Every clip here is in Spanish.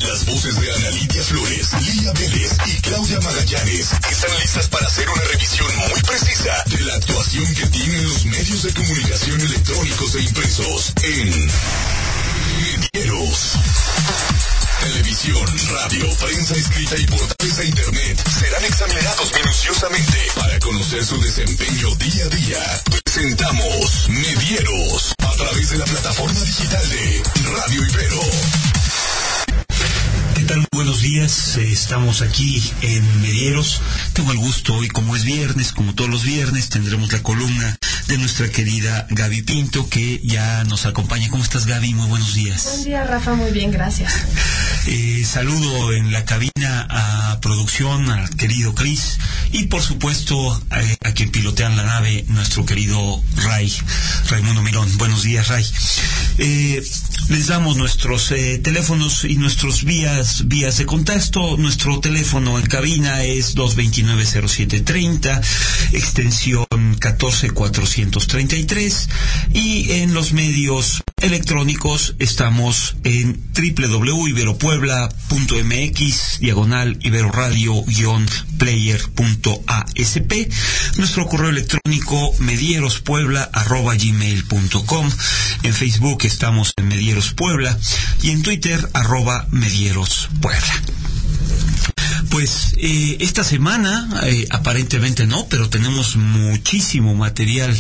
Las voces de Ana Lidia Flores, Lía Vélez y Claudia Magallanes están listas para hacer una revisión muy precisa de la actuación que tienen los medios de comunicación electrónicos e impresos en Medieros. Televisión, radio, prensa escrita y portales de internet serán examinados minuciosamente para conocer su desempeño día a día. Presentamos Medieros a través de la plataforma digital de Radio Ibero. ¿Qué tal? Buenos días, estamos aquí en Medieros. Tengo el gusto hoy, como es viernes, como todos los viernes, tendremos la columna de nuestra querida Gaby Pinto, que ya nos acompaña. ¿Cómo estás, Gaby? Muy buenos días. Buen día, Rafa, muy bien, gracias. Saludo en la cabina a producción, al querido Cris, y por supuesto a quien pilotea la nave, nuestro querido Raimundo Mirón. Buenos días, Ray. Les damos nuestros teléfonos y nuestros vías de contacto. Nuestro teléfono en cabina es 229-0730, extensión 14433, y en los medios electrónicos estamos en www.iberopuebla.mx/iberoradio-player.asp, nuestro correo electrónico medierospuebla@gmail.com, en Facebook estamos en Medieros Puebla y en Twitter ¡Medieros Puebla! Pues esta semana, aparentemente no, pero tenemos muchísimo material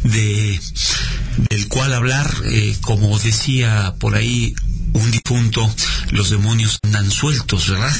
del cual hablar. Como decía por ahí un difunto, los demonios andan sueltos, ¿verdad?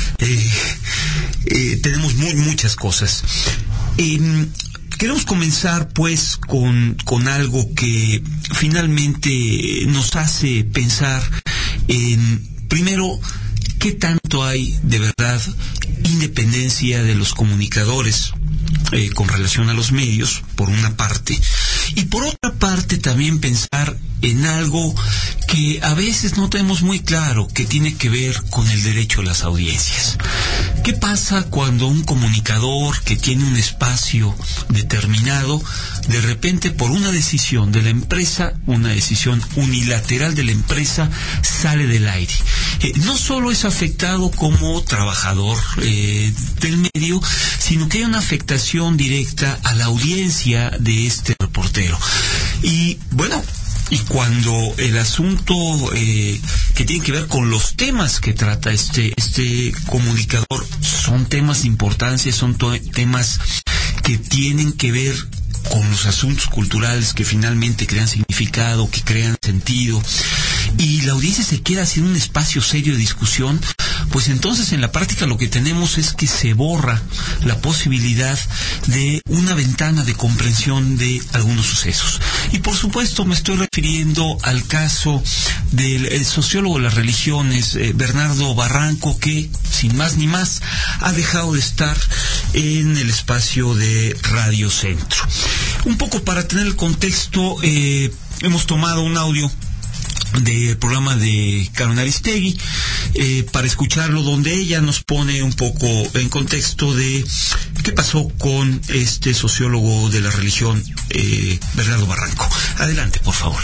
Tenemos muchas cosas. Queremos comenzar pues con algo que finalmente nos hace pensar en, primero, ¿qué tanto hay de verdad independencia de los comunicadores con relación a los medios, por una parte? Y por otra parte también pensar en algo que a veces no tenemos muy claro, que tiene que ver con el derecho a las audiencias. ¿Qué pasa cuando un comunicador que tiene un espacio determinado, de repente por una decisión de la empresa, una decisión unilateral de la empresa, sale del aire? No solo es afectado como trabajador del medio, sino que hay una afectación directa a la audiencia de este reportero. Y bueno, y cuando el asunto que tiene que ver con los temas que trata este comunicador son temas de importancia, son temas que tienen que ver con los asuntos culturales que finalmente crean significado, que crean sentido, y la audiencia se queda sin un espacio serio de discusión, pues entonces en la práctica lo que tenemos es que se borra la posibilidad de una ventana de comprensión de algunos sucesos. Y por supuesto me estoy refiriendo al caso del sociólogo de las religiones, Bernardo Barranco, que sin más ni más ha dejado de estar en el espacio de Radio Centro. Un poco para tener el contexto, hemos tomado un audio del programa de Carmen Aristegui para escucharlo, donde ella nos pone un poco en contexto de qué pasó con este sociólogo de la religión, Bernardo Barranco. Adelante, por favor.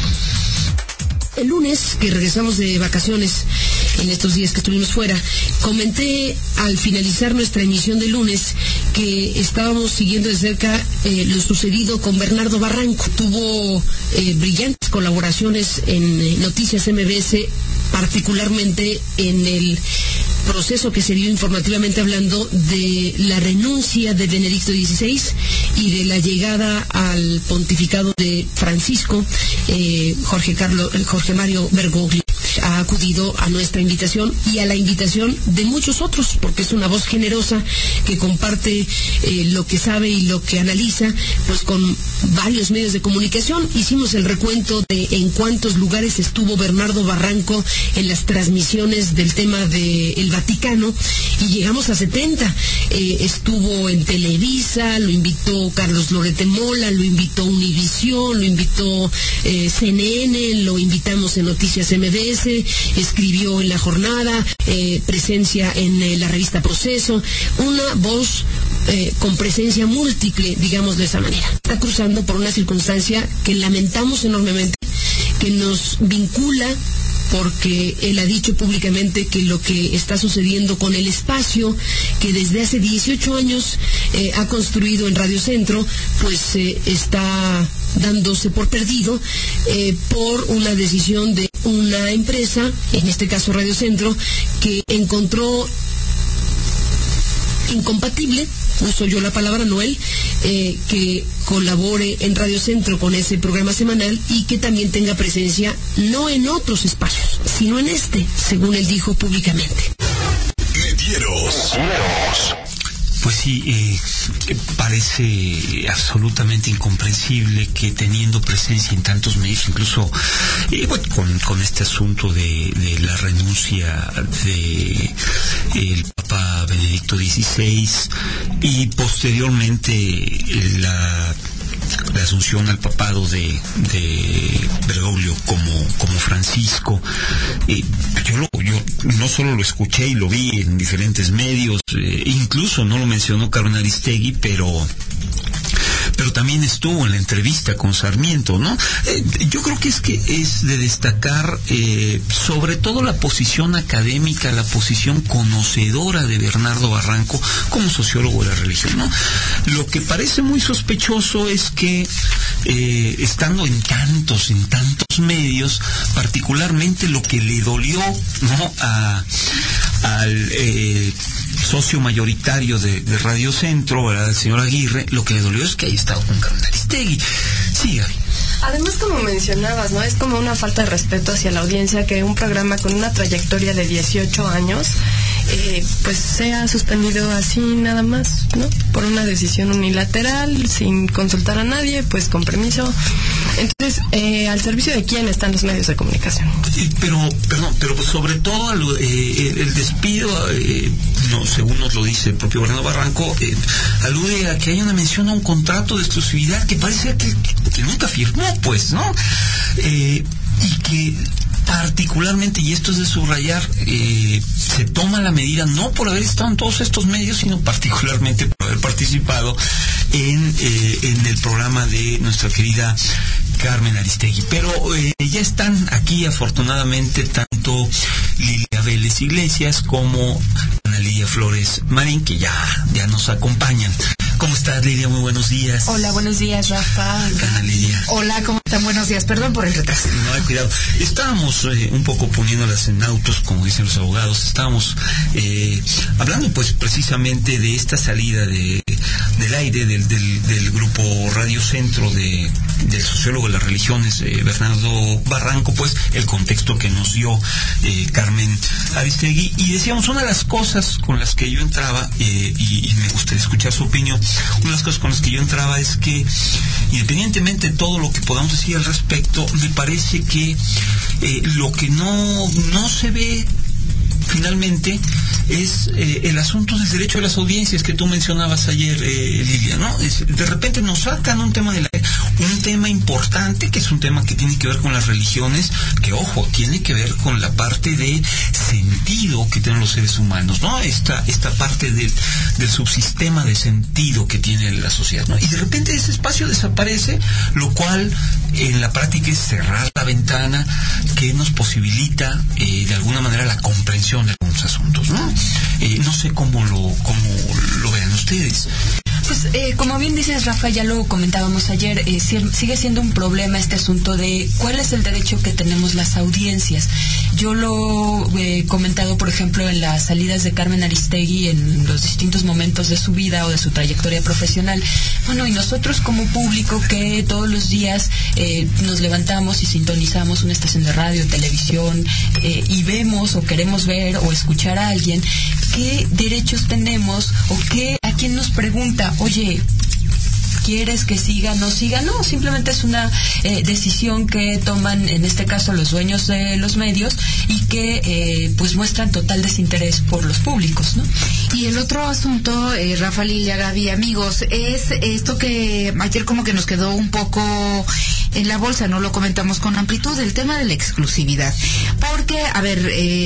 El lunes, que regresamos de vacaciones, en estos días que estuvimos fuera, comenté al finalizar nuestra emisión de lunes que estábamos siguiendo de cerca lo sucedido con Bernardo Barranco. Tuvo brillantes colaboraciones en Noticias MBS, particularmente en el proceso que se dio informativamente hablando de la renuncia de Benedicto XVI y de la llegada al pontificado de Francisco. Jorge Mario Bergoglio ha acudido a nuestra invitación y a la invitación de muchos otros, porque es una voz generosa que comparte lo que sabe y lo que analiza, pues con varios medios de comunicación. Hicimos el recuento de en cuántos lugares estuvo Bernardo Barranco en las transmisiones del tema del Vaticano, y llegamos a 70. Estuvo en Televisa, lo invitó Carlos Lorete Mola, lo invitó Univisión, lo invitó CNN, lo invitamos en Noticias MBS, escribió en La Jornada, presencia en la revista Proceso, una voz con presencia múltiple, digamos de esa manera. Está cruzando por una circunstancia que lamentamos enormemente, que nos vincula porque él ha dicho públicamente que lo que está sucediendo con el espacio que desde hace 18 años ha construido en Radio Centro, pues está dándose por perdido por una decisión de una empresa, en este caso Radio Centro, que encontró incompatible, uso yo la palabra, Noel, que colabore en Radio Centro con ese programa semanal y que también tenga presencia no en otros espacios, sino en este, según él dijo públicamente. Medieros. Pues sí, parece absolutamente incomprensible que teniendo presencia en tantos medios, incluso con este asunto de la renuncia de el Papa Benedicto XVI y posteriormente la asunción al papado de Bergoglio como Francisco, yo no solo lo escuché y lo vi en diferentes medios, incluso no lo mencionó Carmen Aristegui, pero también estuvo en la entrevista con Sarmiento, ¿no? Yo creo que es de destacar sobre todo la posición académica, la posición conocedora de Bernardo Barranco como sociólogo de la religión, ¿no? Lo que parece muy sospechoso es que estando en tantos medios, particularmente lo que le dolió, ¿no?, al socio mayoritario de Radio Centro, ¿verdad?, el señor Aguirre, lo que le dolió es que haya estado con Carmen Aristegui. Sí, Gaby. Además, como mencionabas, ¿no? Es como una falta de respeto hacia la audiencia que un programa con una trayectoria de 18 años pues sea suspendido así nada más, ¿no? Por una decisión unilateral, sin consultar a nadie, pues con permiso. Entonces, ¿al servicio de quién están los medios de comunicación? Pero sobre todo el despido, no, según nos lo dice el propio Bernardo Barranco, alude a que hay una mención a un contrato de exclusividad que parece que nunca firmó, pues, ¿no? Y que particularmente, y esto es de subrayar, se toma la medida no por haber estado en todos estos medios, sino particularmente por haber participado en el programa de nuestra querida Carmen Aristegui. Pero ya están aquí afortunadamente tanto Lilia Vélez Iglesias como Ana Lidia Flores Marín, que ya nos acompañan. ¿Cómo estás, Lidia? Muy buenos días. Hola, buenos días, Rafa. Ana Lidia. Hola, ¿cómo están? Buenos días. Perdón por el retraso. No, hay cuidado. Estábamos un poco poniéndolas en autos, como dicen los abogados. Estábamos hablando, pues, precisamente de esta salida del aire del grupo Radio Centro del sociólogo de las religiones, Bernardo Barranco, pues, el contexto que nos dio Carmen Aristegui. Y decíamos, una de las cosas con las que yo entraba, y me gustaría escuchar su opinión, una de las cosas con las que yo entraba es que, independientemente de todo lo que podamos decir al respecto, me parece que lo que no se ve finalmente es el asunto del derecho a las audiencias que tú mencionabas ayer, Lilia, ¿no? De repente nos sacan un tema un tema importante, que es un tema que tiene que ver con las religiones, que, ojo, tiene que ver con la parte de sentido que tienen los seres humanos, ¿no? Esta parte del subsistema de sentido que tiene la sociedad, ¿no? Y de repente ese espacio desaparece, lo cual en la práctica es cerrar la ventana que nos posibilita de alguna manera la comprensión de algunos asuntos, ¿no? No sé cómo lo vean ustedes. Pues como bien dices, Rafa, ya lo comentábamos ayer, sigue siendo un problema este asunto de cuál es el derecho que tenemos las audiencias. Yo lo he comentado, por ejemplo, en las salidas de Carmen Aristegui en los distintos momentos de su vida o de su trayectoria profesional. Bueno, y nosotros como público que todos los días nos levantamos y sintonizamos una estación de radio, televisión, y vemos o queremos ver o escuchar a alguien, ¿qué derechos tenemos o a quién nos pregunta? Oye, ¿quieres que siga, no siga? No, simplemente es una decisión que toman, en este caso, los dueños de los medios y que pues muestran total desinterés por los públicos, ¿no? Y el otro asunto, Rafa, Lilia, Gaby, amigos, es esto que ayer como que nos quedó un poco en la bolsa, no lo comentamos con amplitud, el tema de la exclusividad. Porque, a ver,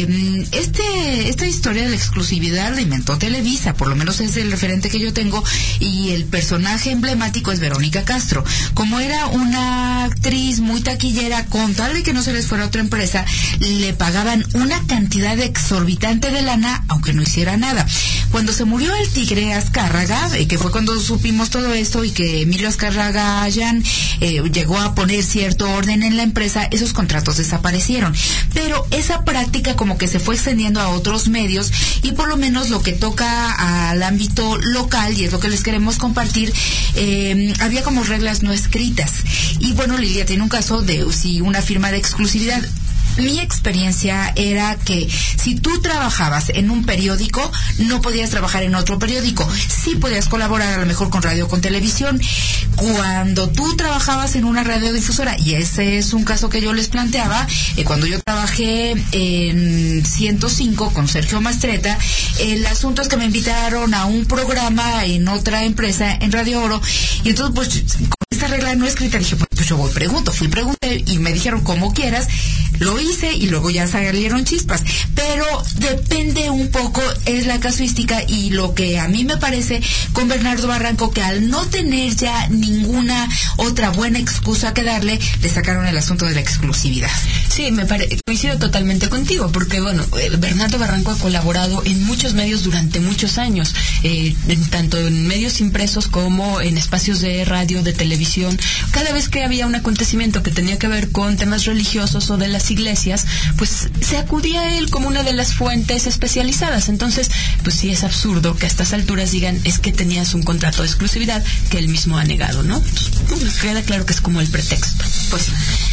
esta historia de la exclusividad la inventó Televisa, por lo menos es el referente que yo tengo, y el personaje emblemático es Verónica Castro. Como era una actriz muy taquillera, con tal de que no se les fuera a otra empresa, le pagaban una cantidad exorbitante de lana, aunque no hiciera nada. Cuando se murió el Tigre Azcárraga, que fue cuando supimos todo esto, y que Emilio Azcárraga Allán llegó a poner cierto orden en la empresa, esos contratos desaparecieron. Pero esa práctica como que se fue extendiendo a otros medios, y por lo menos lo que toca al ámbito local, y es lo que les queremos compartir, había como reglas no escritas. Y bueno, Lilia tiene un caso de una firma de exclusividad. Mi experiencia era que si tú trabajabas en un periódico, no podías trabajar en otro periódico. Sí podías colaborar a lo mejor con radio o con televisión. Cuando tú trabajabas en una radiodifusora, y ese es un caso que yo les planteaba, cuando yo trabajé en 105 con Sergio Mastreta, el asunto es que me invitaron a un programa en otra empresa, en Radio Oro, y entonces pues con esta regla no escrita dije, pues yo pregunté y me dijeron como quieras, lo hice y luego ya salieron chispas, pero depende un poco, es la casuística, y lo que a mí me parece con Bernardo Barranco, que al no tener ya ninguna otra buena excusa que darle, le sacaron el asunto de la exclusividad. Sí, coincido totalmente contigo, porque bueno, Bernardo Barranco ha colaborado en muchos medios durante muchos años, tanto en medios impresos como en espacios de radio, de televisión. Cada vez que había un acontecimiento que tenía que ver con temas religiosos o de las iglesias, pues se acudía a él como una de las fuentes especializadas. Entonces, pues sí es absurdo que a estas alturas digan, es que tenías un contrato de exclusividad que él mismo ha negado, ¿no? Pues, queda claro que es como el pretexto. Pues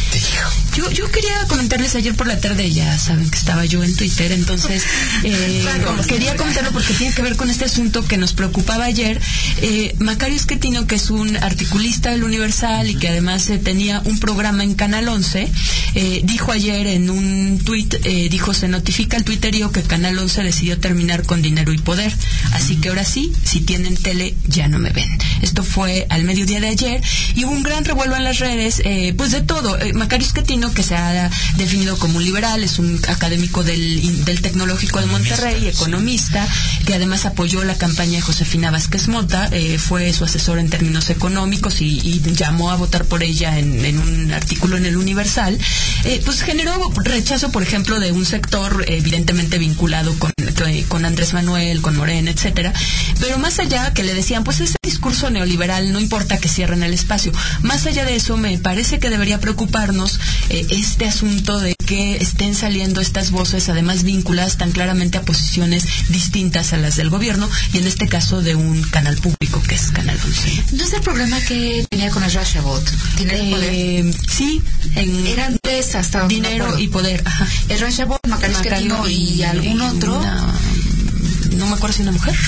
yo quería comentarles ayer por la tarde, ya saben que estaba yo en Twitter, entonces quería comentarlo porque tiene que ver con este asunto que nos preocupaba ayer. Macario Schettino, que es un articulista del Universal y que además tenía un programa en Canal 11, dijo ayer en un tuit, se notifica al tuiterío que Canal 11 decidió terminar con Dinero y Poder, así que ahora sí, si tienen tele, ya no me ven. Esto fue al mediodía de ayer y hubo un gran revuelo en las redes, pues de todo. Macario Schettino, que se ha definido como un liberal, es un académico del Tecnológico de Monterrey, economista, que además apoyó la campaña de Josefina Vázquez Mota, fue su asesor en términos económicos y llamó a votar por ella en un artículo en el Universal. Pues generó rechazo, por ejemplo, de un sector evidentemente vinculado con Andrés Manuel, con Morena, etcétera, pero más allá, que le decían, pues ese discurso neoliberal, no importa que cierren el espacio. Más allá de eso, me parece que debería preocuparnos este asunto de que estén saliendo estas voces, además vinculadas tan claramente a posiciones distintas a las del gobierno, y en este caso de un canal público que es Canal 11. ¿No es el programa que tenía con Ezra Shabot? ¿Dinero y Poder? Sí. Eran tres hasta donde Dinero y Poder. Ajá. Ezra Shabot, Macario Schettino y algún otro. No me acuerdo si una mujer.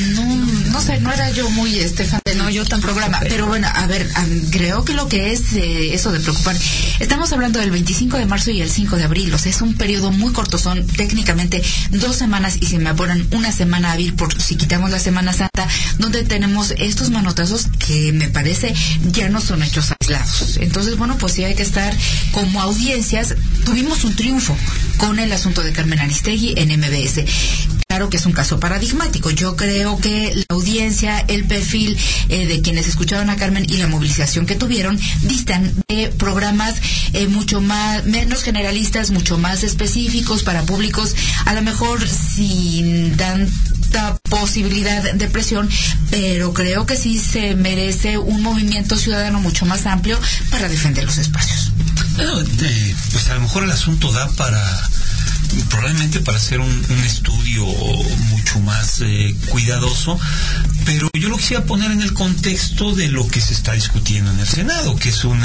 No sé, no era yo muy fan de yo tampoco programa, pero bueno, a ver, creo que lo que es eso de preocupar, estamos hablando del 25 de marzo y el 5 de abril, o sea, es un periodo muy corto, son técnicamente 2 semanas, y si me apuran una semana hábil, por si quitamos la Semana Santa, donde tenemos estos manotazos que me parece ya no son hechos aislados. Entonces, bueno, pues sí hay que estar como audiencias. Tuvimos un triunfo con el asunto de Carmen Aristegui en MBS. Claro que es un caso paradigmático. Yo creo que la audiencia, el perfil de quienes escuchaban a Carmen y la movilización que tuvieron distan de programas mucho menos generalistas, mucho más específicos para públicos, a lo mejor sin tanta posibilidad de presión, pero creo que sí se merece un movimiento ciudadano mucho más amplio para defender los espacios. Pues a lo mejor el asunto da probablemente para hacer un estudio mucho más cuidadoso, pero yo lo quisiera poner en el contexto de lo que se está discutiendo en el Senado, que son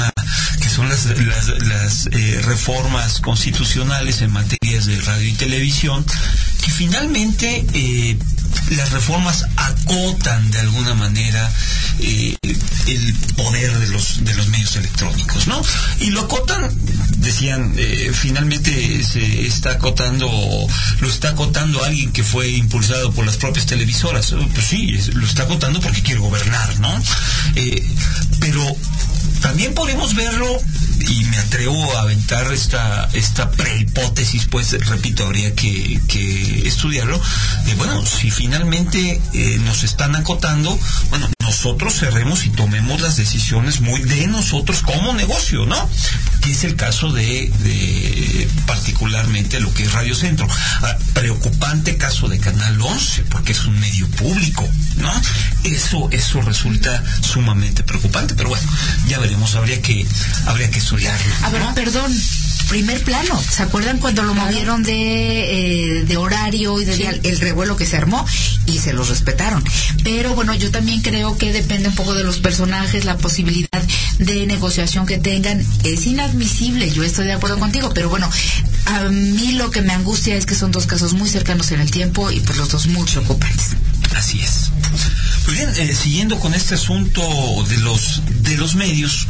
las reformas constitucionales en materias de radio y televisión, que finalmente las reformas acotan de alguna manera el poder de los medios electrónicos, ¿no? Y lo acotan, decían, finalmente se está lo está acotando alguien que fue impulsado por las propias televisoras. Pues sí, lo está acotando porque quiere gobernar, ¿no? Pero también podemos verlo y me atrevo a aventar esta prehipótesis, pues repito, habría que estudiarlo, bueno, si finalmente nos están acotando, bueno, nosotros cerremos y tomemos las decisiones muy de nosotros como negocio, ¿no? Que es el caso de particularmente lo que es Radio Centro. Preocupante caso de Canal 11, porque es un medio público, ¿no? Eso resulta sumamente preocupante, pero bueno, ya veremos, habría que estudiarlo, ¿no? A ver, perdón, primer plano, ¿se acuerdan cuando lo movieron de horario y el revuelo que se armó? Y se los respetaron. Pero bueno, yo también creo que depende un poco de los personajes, la posibilidad de negociación que tengan. Es inadmisible, yo estoy de acuerdo contigo, pero bueno, a mí lo que me angustia es que son dos casos muy cercanos en el tiempo y pues los dos muy preocupantes. Así es. Pues bien, siguiendo con este asunto de los medios,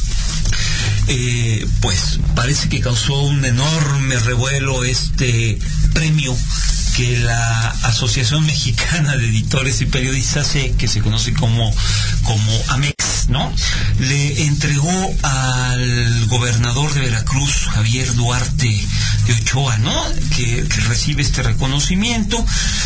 pues parece que causó un enorme revuelo este premio que la Asociación Mexicana de Editores y Periodistas, que se conoce como AMEX, ¿no? Le entregó al gobernador de Veracruz, Javier Duarte de Ochoa, ¿no? Que recibe este reconocimiento,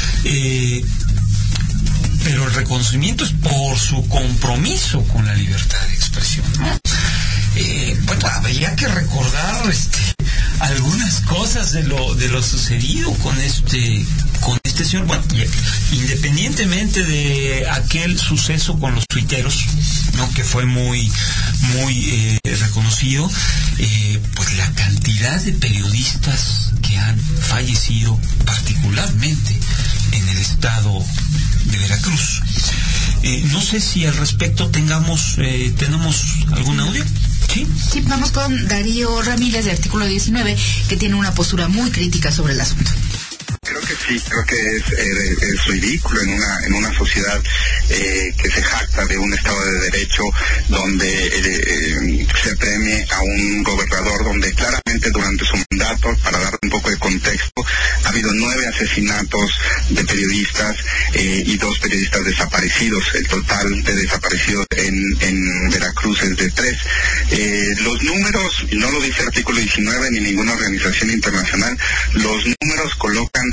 pero el reconocimiento es por su compromiso con la libertad de expresión, ¿no? Bueno, habría que recordar algunas cosas de lo sucedido con este señor. Bueno, independientemente de aquel suceso con los tuiteros, ¿no? Que fue muy reconocido, pues la cantidad de periodistas que han fallecido, particularmente en el estado de Veracruz. No sé si al respecto tenemos algún audio. Sí, vamos con Darío Ramírez de Artículo 19, que tiene una postura muy crítica sobre el asunto. Creo que sí, creo que es ridículo en una sociedad que se jacta de un Estado de Derecho donde se premie a un gobernador donde claramente durante su mandato, para dar un poco de contexto, ha habido 9 asesinatos de periodistas y 2 periodistas desaparecidos. El total de desaparecidos en Veracruz es de 3. Los números, no lo dice Artículo 19 ni ninguna organización internacional, los números colocan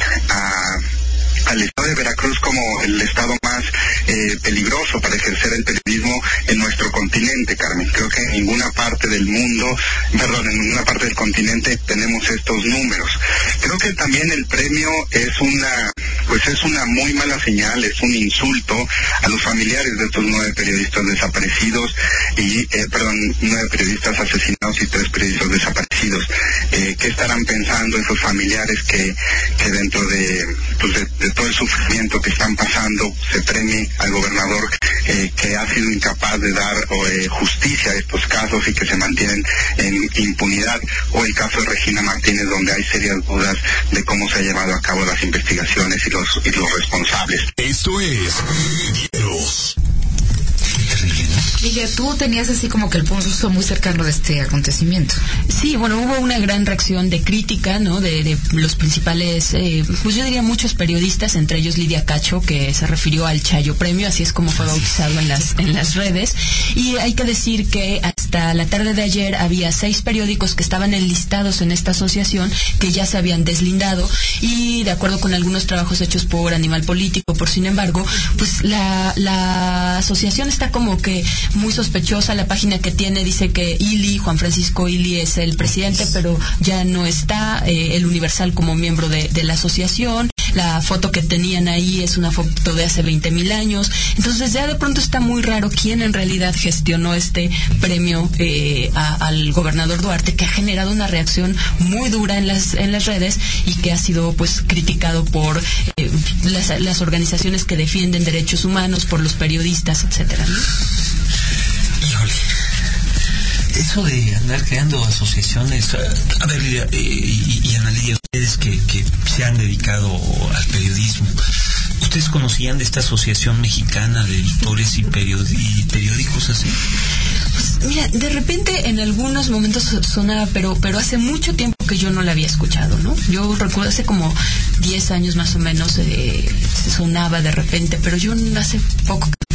al estado de Veracruz como el estado más peligroso para ejercer el periodismo en nuestro continente, Carmen. Creo que en ninguna parte del ninguna parte del continente tenemos estos números. Creo que también el premio es una muy mala señal, es un insulto a los familiares de estos 9 periodistas desaparecidos 9 periodistas asesinados y 3 periodistas desaparecidos. ¿Qué estarán pensando esos familiares que dentro de todo el sufrimiento que están pasando se premie al gobernador que ha sido incapaz de dar justicia a estos casos y que se mantienen en impunidad, o el caso de Regina Martínez, donde hay serias dudas de cómo se han llevado a cabo las investigaciones y los responsables? Esto es Medieros. Ligia, tú tenías así como que el pulso muy cercano de este acontecimiento. Sí, bueno, hubo una gran reacción de crítica, ¿no? De los principales, pues yo diría muchos periodistas, entre ellos Lidia Cacho, que se refirió al Chayo Premio, así es como fue bautizado en las redes. Y hay que decir que hasta la tarde de ayer había 6 periódicos que estaban enlistados en esta asociación que ya se habían deslindado, y de acuerdo con algunos trabajos hechos por Animal Político, sin embargo, pues la asociación está como que muy sospechosa. La página que tiene dice que Juan Francisco Ili es el presidente, pero ya no está el Universal como miembro de la asociación. La foto que tenían ahí es una foto de hace 20,000 años. Entonces ya de pronto está muy raro quién en realidad gestionó este premio al gobernador Duarte, que ha generado una reacción muy dura en las redes y que ha sido pues criticado por las organizaciones que defienden derechos humanos, por los periodistas, etcétera, ¿no? Híjole, eso de andar creando asociaciones, a ver, y Analia, ustedes que se han dedicado al periodismo, ¿ustedes conocían de esta Asociación Mexicana de Editores y periódicos así? Pues mira, de repente en algunos momentos sonaba, pero hace mucho tiempo que yo no la había escuchado, ¿no? Yo recuerdo hace como 10 años más o menos sonaba de repente, pero yo hace poco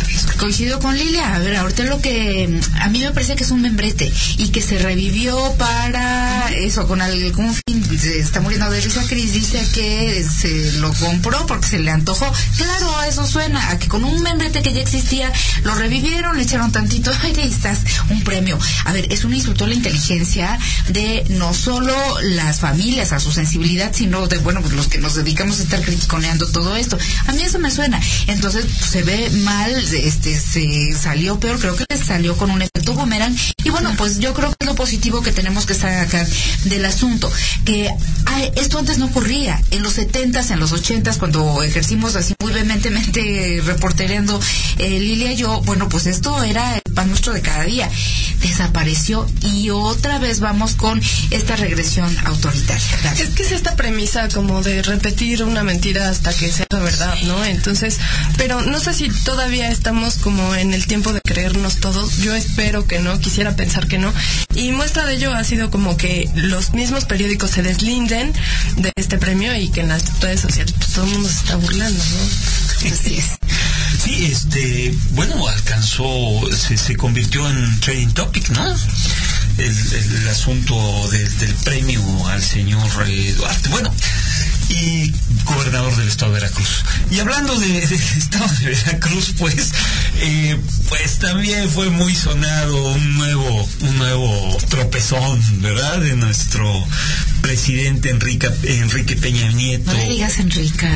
coincido con Lilia. A ver, ahorita lo que a mí me parece que es un membrete y que se revivió para eso, con algún fin. Se está muriendo de risa Cris, dice que se lo compró porque se le antojó. Claro, eso suena a que con un membrete que ya existía lo revivieron, le echaron tantito, ay, ahí estás, un premio. A ver, es un insulto a la inteligencia de no solo las familias, a su sensibilidad, sino de, bueno, pues los que nos dedicamos a estar criticoneando todo esto. A mí eso me suena. Entonces, se ve mal, se salió peor, creo que salió con un efecto boomerang. Y bueno, pues yo creo que es lo positivo que tenemos que sacar del asunto, que esto antes no ocurría. En los 70s, en los 80s, cuando ejercimos así muy vehementemente reportereando Lilia y yo, bueno, pues esto era el pan nuestro de cada día. Desapareció y otra vez vamos con esta regresión autoritaria. Dale. Es que es esta premisa como de repetir una mentira hasta que sea verdad, ¿no? Entonces, pero no sé si todavía estamos como en el tiempo de creernos todos. Yo espero que no, quisiera pensar que no. Y muestra de ello ha sido como que los mismos periódicos se deslinden de este premio y que en las redes sociales pues, todo el mundo se está burlando, ¿no? Así es. Sí, bueno, se convirtió en trending topic, ¿no? El asunto del premio al señor Duarte, bueno, y gobernador del estado de Veracruz. Y hablando del estado de Veracruz, pues también fue muy sonado un nuevo tropezón, ¿verdad? De nuestro presidente Enrique Peña Nieto. No le digas Enrique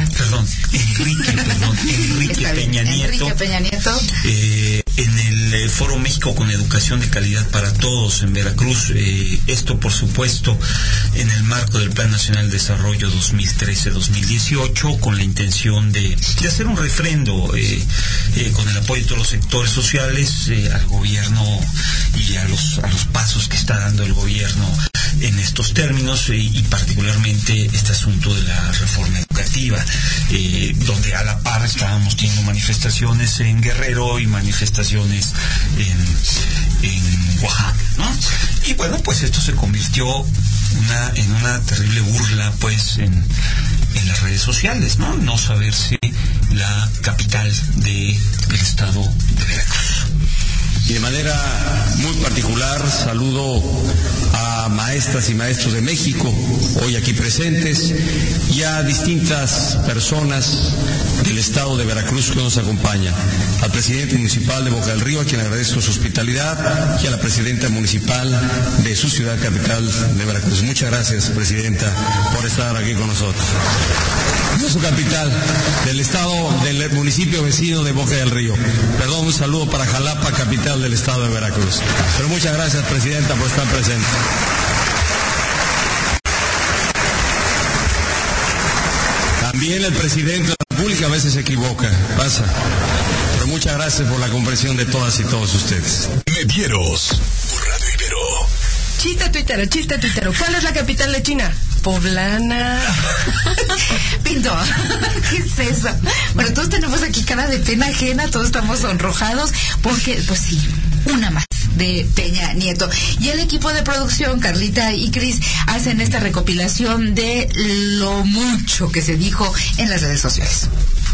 Peña Nieto. Enrique Peña Nieto. En el Foro México con Educación de Calidad para Todos en Veracruz, esto por supuesto en el marco del Plan Nacional de Desarrollo 2013-2018, con la intención de hacer un refrendo con el apoyo de todos los sectores sociales al gobierno y a los pasos que está dando el gobierno en estos términos, y particularmente este asunto de la reforma educativa, donde a la par estábamos teniendo manifestaciones en Guerrero y manifestaciones en Oaxaca, ¿no? Y bueno, pues esto se convirtió en una terrible burla, pues, en las redes sociales, ¿no? No saberse la capital del estado de Veracruz. Y de manera muy particular saludo a maestras y maestros de México, hoy aquí presentes, y a distintas personas del estado de Veracruz que nos acompañan. Al presidente municipal de Boca del Río, a quien agradezco su hospitalidad, y a la presidenta municipal de su ciudad capital de Veracruz. Muchas gracias, presidenta, por estar aquí con nosotros. De su capital, del estado, del municipio vecino de Boca del Río. Perdón, un saludo para Jalapa, capital del estado de Veracruz. Pero muchas gracias, presidenta, por estar presente. También el presidente de la República a veces se equivoca, pasa. Pero muchas gracias por la comprensión de todas y todos ustedes. Medieros, por Radio Ibero. Chiste tuitero. ¿Cuál es la capital de China? Poblana. Pinto, ¿qué es eso? Bueno, todos tenemos aquí cara de pena ajena, todos estamos sonrojados, porque, pues sí, una más de Peña Nieto. Y el equipo de producción, Carlita y Cris, hacen esta recopilación de lo mucho que se dijo en las redes sociales.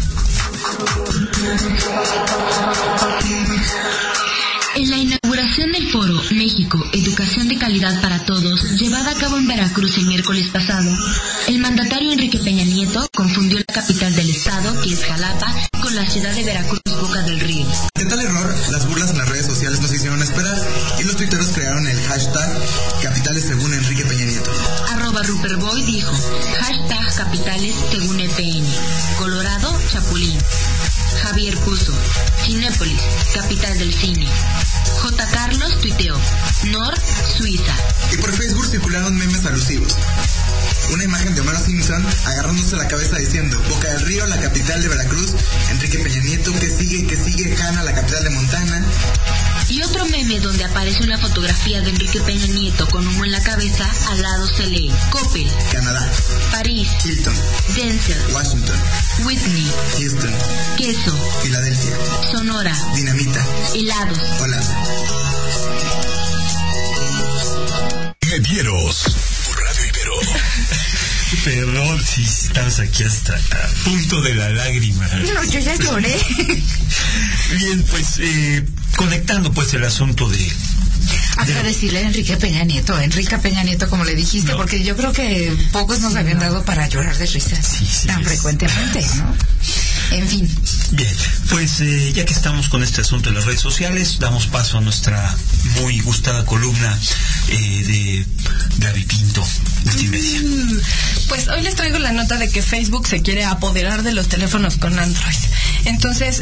En la inauguración del Foro México, Educación de Calidad para Todos, llevada a cabo en Veracruz el miércoles pasado, el mandatario Enrique Peña Nieto confundió la capital del estado, que es Jalapa, con la ciudad de Veracruz, Boca del Río. De tal error, las burlas en las redes sociales nos hicieron esperar, y los tuiteros crearon el hashtag Capitales según Enrique Peña Nieto. @Ruperboy dijo, hashtag Capitales según EPN. Colorado, Chapulín. Javier puso, Cinépolis, capital del cine. J. Carlos tuiteó, Nor, Suiza. Y por Facebook circularon memes alusivos. Una imagen de Homero Simpson agarrándose la cabeza diciendo, Boca del Río, la capital de Veracruz, Enrique Peña Nieto, que sigue, Hanna, la capital de Montana. Y otro meme donde aparece una fotografía de Enrique Peña Nieto con humo en la cabeza, al lado se lee, Coppel, Canadá, París, Hilton, Denzel, Washington, Whitney, Houston, Queso, Filadelfia, Sonora, Dinamita, Helados, Holanda. Medieros, por Radio Ibero. Noticiero. Perdón si estamos aquí hasta a punto de la lágrima. No, yo ya lloré. Bien, pues conectando pues el asunto de... Acá decirle a Enrique Peña Nieto, como le dijiste, no. Porque yo creo que pocos nos habían dado para llorar de risa tan frecuentemente, ¿no? En fin. Bien, pues ya que estamos con este asunto de las redes sociales, damos paso a nuestra muy gustada columna de Gaby Pinto, Multimedia. Pues hoy les traigo la nota de que Facebook se quiere apoderar de los teléfonos con Android. Entonces,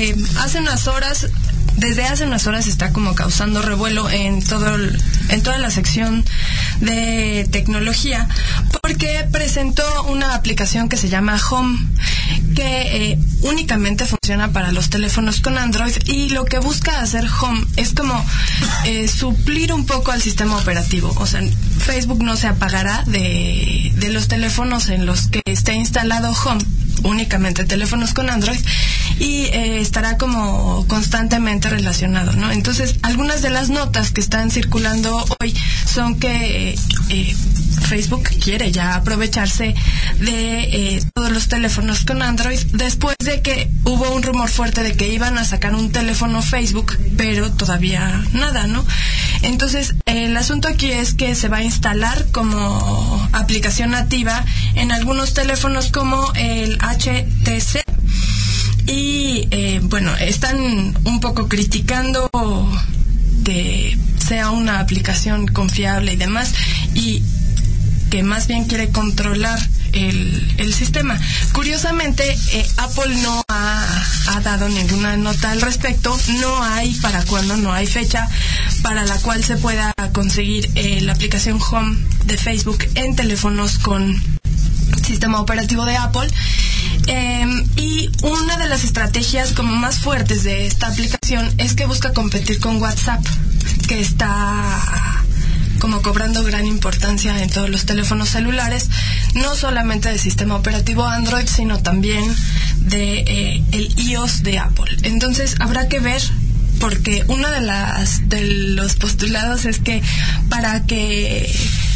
desde hace unas horas está como causando revuelo en toda la sección de tecnología, porque presentó una aplicación que se llama Home, que únicamente funciona para los teléfonos con Android, y lo que busca hacer Home es como suplir un poco al sistema operativo. O sea, Facebook no se apagará de los teléfonos en los que esté instalado Home, únicamente teléfonos con Android, y estará como constantemente relacionado, ¿no? Entonces, algunas de las notas que están circulando hoy son que Facebook quiere ya aprovecharse de todos los teléfonos con Android, después de que hubo un rumor fuerte de que iban a sacar un teléfono Facebook, pero todavía nada, ¿no? Entonces, el asunto aquí es que se va a instalar como aplicación nativa en algunos teléfonos como el HTC. Y bueno, están un poco criticando que sea una aplicación confiable y demás, y que más bien quiere controlar el sistema. Curiosamente, Apple no ha dado ninguna nota al respecto. No hay para cuándo, no hay fecha para la cual se pueda conseguir la aplicación Home de Facebook en teléfonos con sistema operativo de Apple. Y una de las estrategias como más fuertes de esta aplicación es que busca competir con WhatsApp, que está como cobrando gran importancia en todos los teléfonos celulares, no solamente del sistema operativo Android, sino también de el iOS de Apple. Entonces habrá que ver, porque uno de los postulados es que para que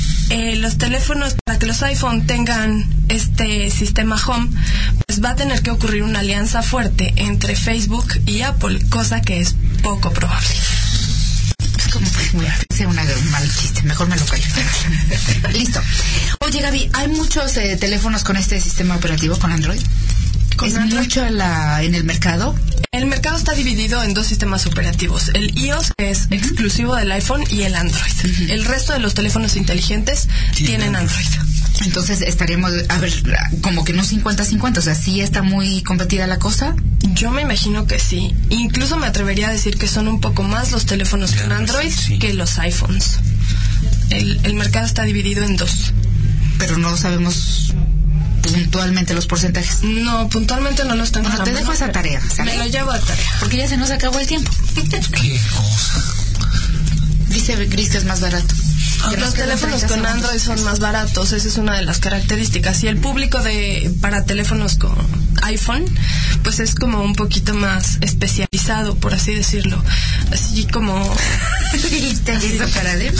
los iPhone tengan este sistema Home, pues va a tener que ocurrir una alianza fuerte entre Facebook y Apple, cosa que es poco probable. Es como sea un mal chiste, mejor me lo callo. Listo. Oye, Gaby, ¿hay muchos teléfonos con este sistema operativo, con Android? ¿Es Android mucho en el mercado? El mercado está dividido en dos sistemas operativos. El iOS es exclusivo del iPhone y el Android. Uh-huh. El resto de los teléfonos inteligentes tienen Android. Entonces estaríamos, a ver, como que no 50-50, o sea, ¿sí está muy competida la cosa? Yo me imagino que sí. Incluso me atrevería a decir que son un poco más los teléfonos con Android que los iPhones. El mercado está dividido en dos. Pero no sabemos puntualmente los porcentajes. No, puntualmente no los tengo. Bueno, te dejo esa tarea, ¿sale? Me lo llevo a tarea. Porque ya se nos acabó el tiempo. ¿Qué cosa? Dice Gris que es más barato. Los teléfonos con Android son más baratos, esa es una de las características. Y el público para teléfonos con iPhone, pues es como un poquito más especializado, por así decirlo. Así como... ¿Te hizo cara de...?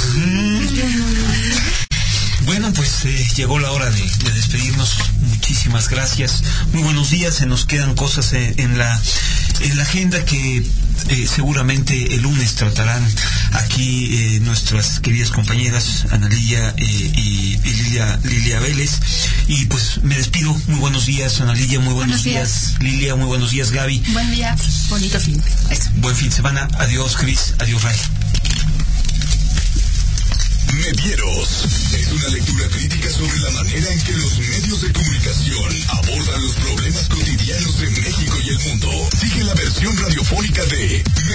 Bueno, pues llegó la hora de despedirnos. Muchísimas gracias. Muy buenos días. Se nos quedan cosas en la agenda que seguramente el lunes tratarán aquí nuestras queridas compañeras Ana Lilia y Lilia Vélez. Y pues me despido. Muy buenos días, Ana Lilia. Muy buenos días, Lilia. Muy buenos días, Gaby. Buen día. Bonito fin. Eso. Buen fin de semana. Adiós, Cris. Adiós, Ray. Medieros es una lectura crítica sobre la manera en que los medios de comunicación abordan los problemas cotidianos de México y el mundo. Sigue la versión radiofónica de